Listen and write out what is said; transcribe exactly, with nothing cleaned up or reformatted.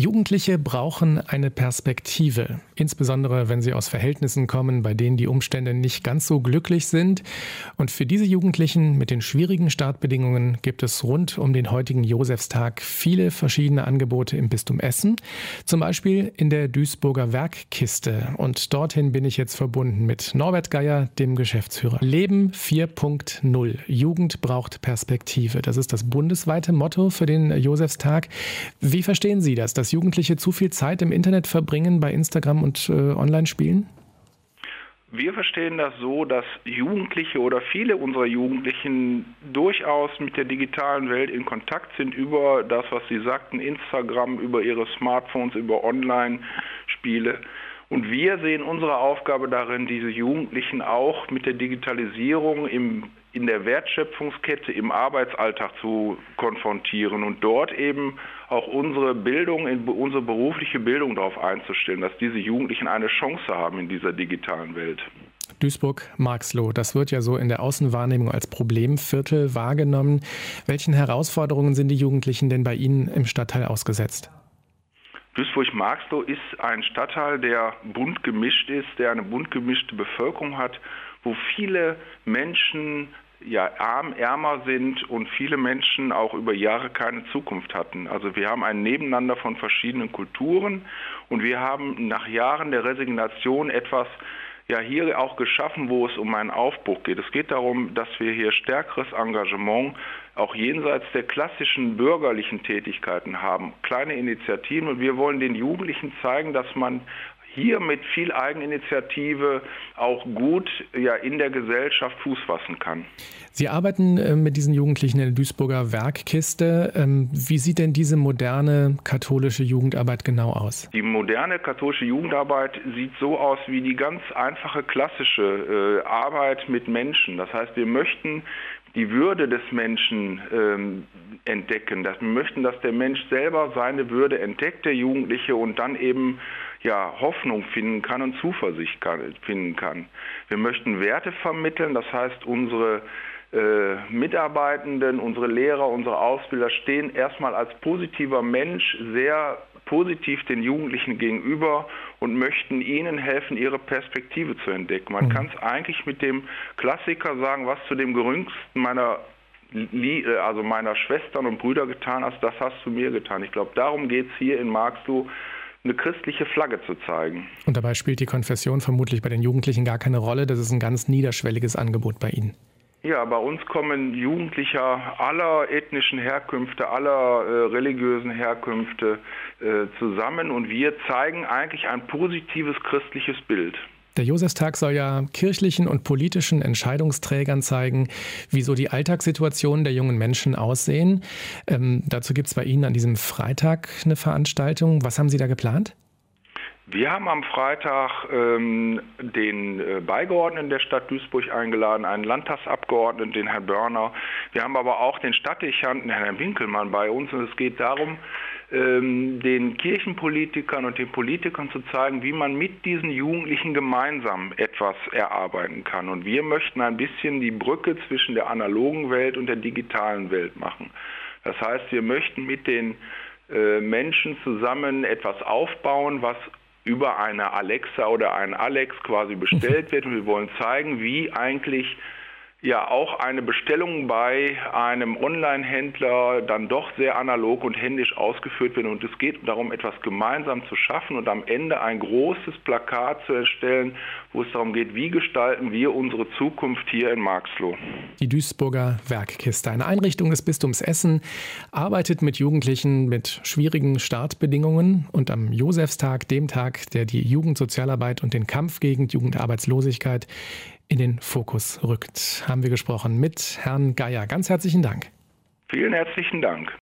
Jugendliche brauchen eine Perspektive, insbesondere wenn sie aus Verhältnissen kommen, bei denen die Umstände nicht ganz so glücklich sind. Und für diese Jugendlichen mit den schwierigen Startbedingungen gibt es rund um den heutigen Josefstag viele verschiedene Angebote im Bistum Essen, zum Beispiel in der Duisburger Werkkiste. Und dorthin bin ich jetzt verbunden mit Norbert Geier, dem Geschäftsführer. Leben vier Punkt null. Jugend braucht Perspektive. Das ist das bundesweite Motto für den Josefstag. Wie verstehen Sie das, dass Jugendliche zu viel Zeit im Internet verbringen bei Instagram und äh, Online-Spielen? Wir verstehen das so, dass Jugendliche oder viele unserer Jugendlichen durchaus mit der digitalen Welt in Kontakt sind über das, was Sie sagten, Instagram, über ihre Smartphones, über Online-Spiele. Und wir sehen unsere Aufgabe darin, diese Jugendlichen auch mit der Digitalisierung im, in der Wertschöpfungskette im Arbeitsalltag zu konfrontieren und dort eben auch unsere Bildung, unsere berufliche Bildung darauf einzustellen, dass diese Jugendlichen eine Chance haben in dieser digitalen Welt. Duisburg-Marxloh, das wird ja so in der Außenwahrnehmung als Problemviertel wahrgenommen. Welchen Herausforderungen sind die Jugendlichen denn bei Ihnen im Stadtteil ausgesetzt? Duisburg-Marxloh ist ein Stadtteil, der bunt gemischt ist, der eine bunt gemischte Bevölkerung hat, wo viele Menschen ja arm, ärmer sind und viele Menschen auch über Jahre keine Zukunft hatten. Also wir haben ein Nebeneinander von verschiedenen Kulturen und wir haben nach Jahren der Resignation etwas ja hier auch geschaffen, wo es um einen Aufbruch geht. Es geht darum, dass wir hier stärkeres Engagement auch jenseits der klassischen bürgerlichen Tätigkeiten haben, kleine Initiativen, und wir wollen den Jugendlichen zeigen, dass man hier mit viel Eigeninitiative auch gut ja, in der Gesellschaft Fuß fassen kann. Sie arbeiten äh, mit diesen Jugendlichen in der Duisburger Werkkiste. Ähm, wie sieht denn diese moderne katholische Jugendarbeit genau aus? Die moderne katholische Jugendarbeit sieht so aus wie die ganz einfache klassische äh, Arbeit mit Menschen. Das heißt, wir möchten die Würde des Menschen ähm, entdecken. Das, wir möchten, dass der Mensch selber seine Würde entdeckt, der Jugendliche, und dann eben ja, Hoffnung finden kann und Zuversicht kann, finden kann. Wir möchten Werte vermitteln, das heißt, unsere äh, Mitarbeitenden, unsere Lehrer, unsere Ausbilder stehen erstmal als positiver Mensch sehr positiv den Jugendlichen gegenüber und möchten ihnen helfen, ihre Perspektive zu entdecken. Man mhm. kann es eigentlich mit dem Klassiker sagen, was zu dem geringsten meiner also meiner Schwestern und Brüder getan hast, das hast du mir getan. Ich glaube, darum geht es hier in Marxloh, eine christliche Flagge zu zeigen. Und dabei spielt die Konfession vermutlich bei den Jugendlichen gar keine Rolle. Das ist ein ganz niederschwelliges Angebot bei Ihnen. Ja, bei uns kommen Jugendliche aller ethnischen Herkünfte, aller äh, religiösen Herkünfte äh, zusammen und wir zeigen eigentlich ein positives christliches Bild. Der Josefstag soll ja kirchlichen und politischen Entscheidungsträgern zeigen, wie so die Alltagssituationen der jungen Menschen aussehen. Ähm, dazu gibt es bei Ihnen an diesem Freitag eine Veranstaltung. Was haben Sie da geplant? Wir haben am Freitag ähm, den äh, Beigeordneten der Stadt Duisburg eingeladen, einen Landtagsabgeordneten, den Herrn Börner. Wir haben aber auch den Stadtdechanten, Herrn Winkelmann, bei uns. Und es geht darum, ähm, den Kirchenpolitikern und den Politikern zu zeigen, wie man mit diesen Jugendlichen gemeinsam etwas erarbeiten kann. Und wir möchten ein bisschen die Brücke zwischen der analogen Welt und der digitalen Welt machen. Das heißt, wir möchten mit den äh, Menschen zusammen etwas aufbauen, was über eine Alexa oder einen Alex quasi bestellt wird. Und wir wollen zeigen, wie eigentlich ja auch eine Bestellung bei einem Online-Händler dann doch sehr analog und händisch ausgeführt wird. Und es geht darum, etwas gemeinsam zu schaffen und am Ende ein großes Plakat zu erstellen, wo es darum geht, wie gestalten wir unsere Zukunft hier in Marxloh. Die Duisburger Werkkiste, eine Einrichtung des Bistums Essen, arbeitet mit Jugendlichen mit schwierigen Startbedingungen. Und am Josefstag, dem Tag, der die Jugendsozialarbeit und den Kampf gegen Jugendarbeitslosigkeit in den Fokus rückt, haben wir gesprochen mit Herrn Geier. Ganz herzlichen Dank. Vielen herzlichen Dank.